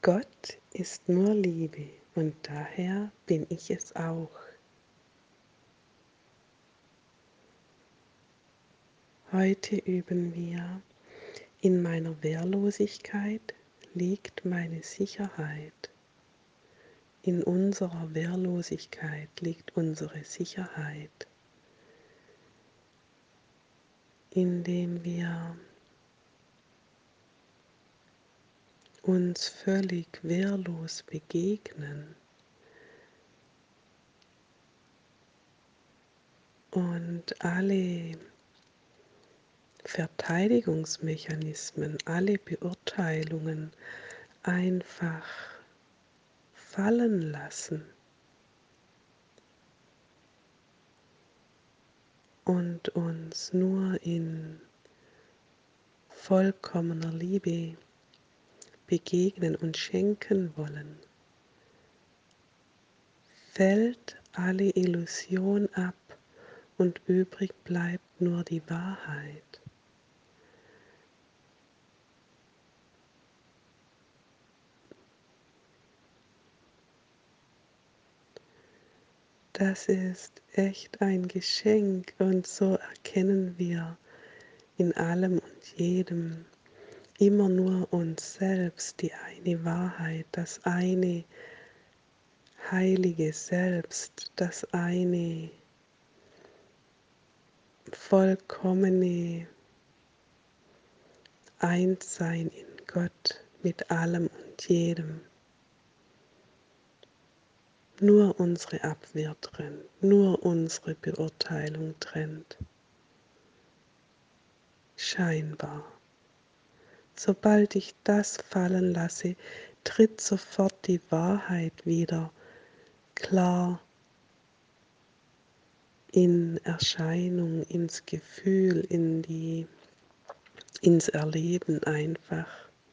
Gott ist nur Liebe und daher bin ich es auch. Heute üben wir: In meiner Wehrlosigkeit liegt meine Sicherheit. In unserer Wehrlosigkeit liegt unsere Sicherheit, indem wir uns völlig wehrlos begegnen und alle Verteidigungsmechanismen, alle Beurteilungen einfach fallen lassen und uns nur in vollkommener Liebe begegnen und schenken wollen, fällt alle Illusion ab und übrig bleibt nur die Wahrheit. Das ist echt ein Geschenk und so erkennen wir in allem und jedem immer nur uns selbst, die eine Wahrheit, das eine heilige Selbst, das eine vollkommene Einssein in Gott mit allem und jedem. Nur unsere Abwehr trennt, nur unsere Beurteilung trennt. Scheinbar. Sobald ich das fallen lasse, tritt sofort die Wahrheit wieder klar in Erscheinung, ins Gefühl, ins Erleben einfach.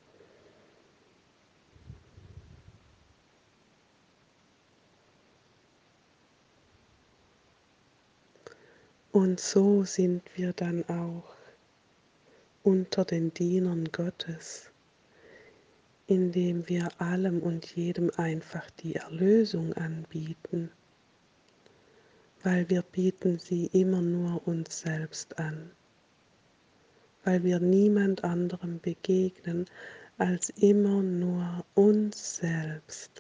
Und so sind wir dann auch unter den Dienern Gottes, indem wir allem und jedem einfach die Erlösung anbieten, weil wir bieten sie immer nur uns selbst an, weil wir niemand anderem begegnen als immer nur uns selbst.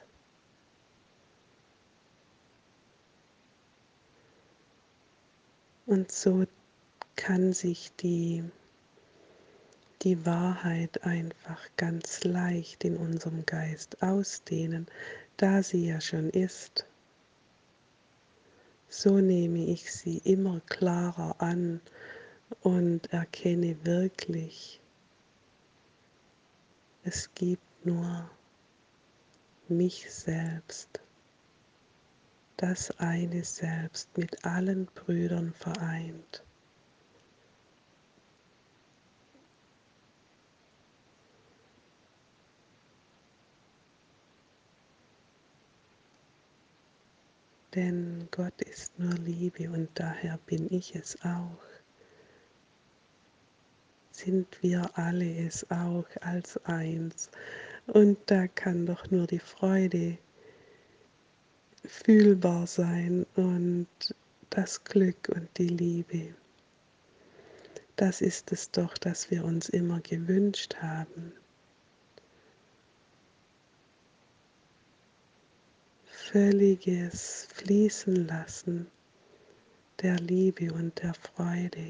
Und so kann sich die Wahrheit einfach ganz leicht in unserem Geist ausdehnen, da sie ja schon ist. So nehme ich sie immer klarer an und erkenne wirklich, es gibt nur mich selbst, das eine Selbst mit allen Brüdern vereint. Denn Gott ist nur Liebe und daher bin ich es auch. Sind wir alle es auch als eins. Und da kann doch nur die Freude fühlbar sein und das Glück und die Liebe. Das ist es doch, das wir uns immer gewünscht haben. Völliges Fließen lassen der Liebe und der Freude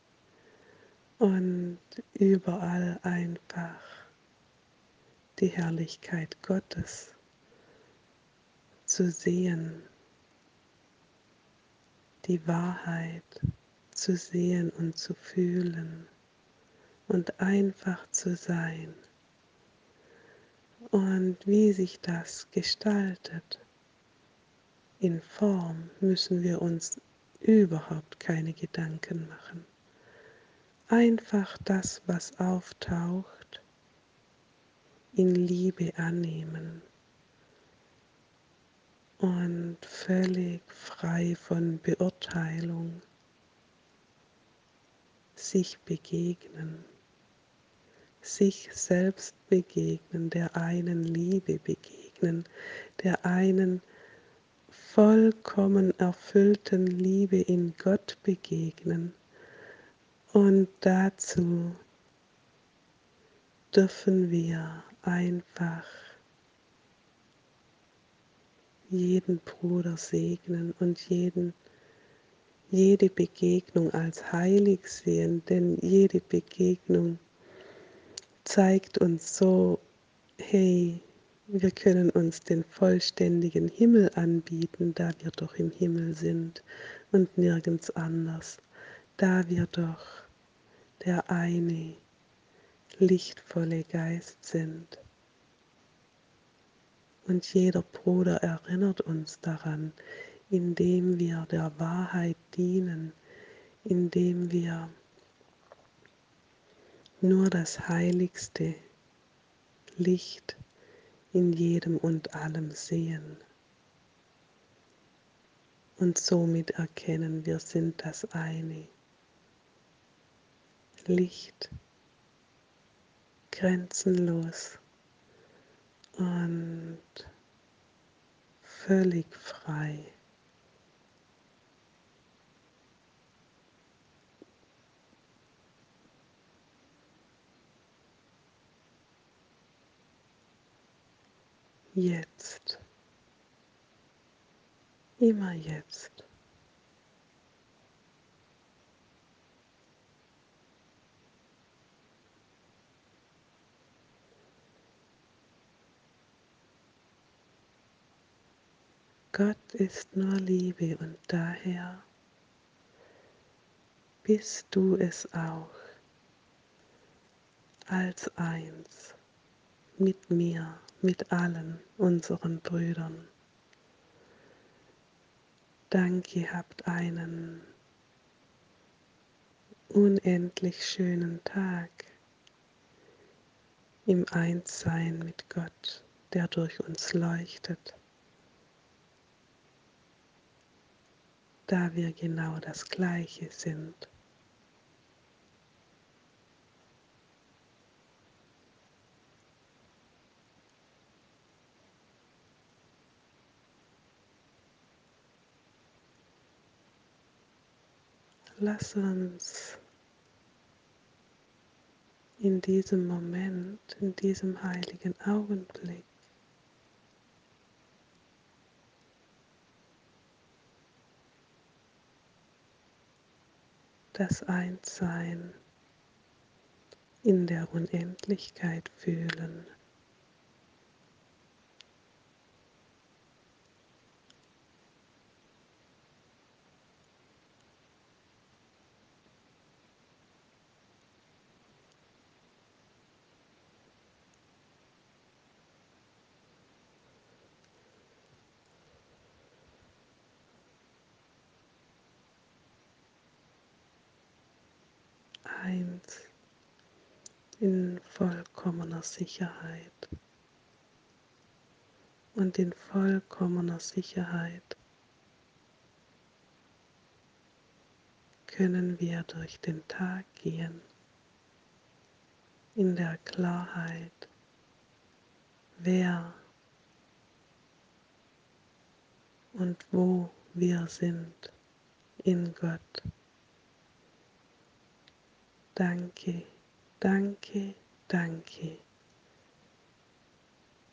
und überall einfach die Herrlichkeit Gottes zu sehen, die Wahrheit zu sehen und zu fühlen und einfach zu sein. Und wie sich das gestaltet in Form, müssen wir uns überhaupt keine Gedanken machen. Einfach das, was auftaucht, in Liebe annehmen und völlig frei von Beurteilung sich begegnen, sich selbst begegnen, der einen Liebe begegnen, der einen vollkommen erfüllten Liebe in Gott begegnen. Und dazu dürfen wir einfach jeden Bruder segnen und jede Begegnung als heilig sehen, denn jede Begegnung zeigt uns so, hey, wir können uns den vollständigen Himmel anbieten, da wir doch im Himmel sind und nirgends anders, da wir doch der eine lichtvolle Geist sind. Und jeder Bruder erinnert uns daran, indem wir der Wahrheit dienen, indem wir nur das heiligste Licht in jedem und allem sehen. Und somit erkennen, wir sind das eine Licht, grenzenlos und völlig frei. Jetzt, immer jetzt. Gott ist nur Liebe und daher bist du es auch als eins mit mir, mit allen unseren Brüdern. Danke, habt einen unendlich schönen Tag im Einssein mit Gott, der durch uns leuchtet, da wir genau das Gleiche sind. Lass uns in diesem Moment, in diesem heiligen Augenblick das Einssein in der Unendlichkeit fühlen. Eins in vollkommener Sicherheit. Und in vollkommener Sicherheit können wir durch den Tag gehen, in der Klarheit, wer und wo wir sind in Gott. Danke, danke, danke.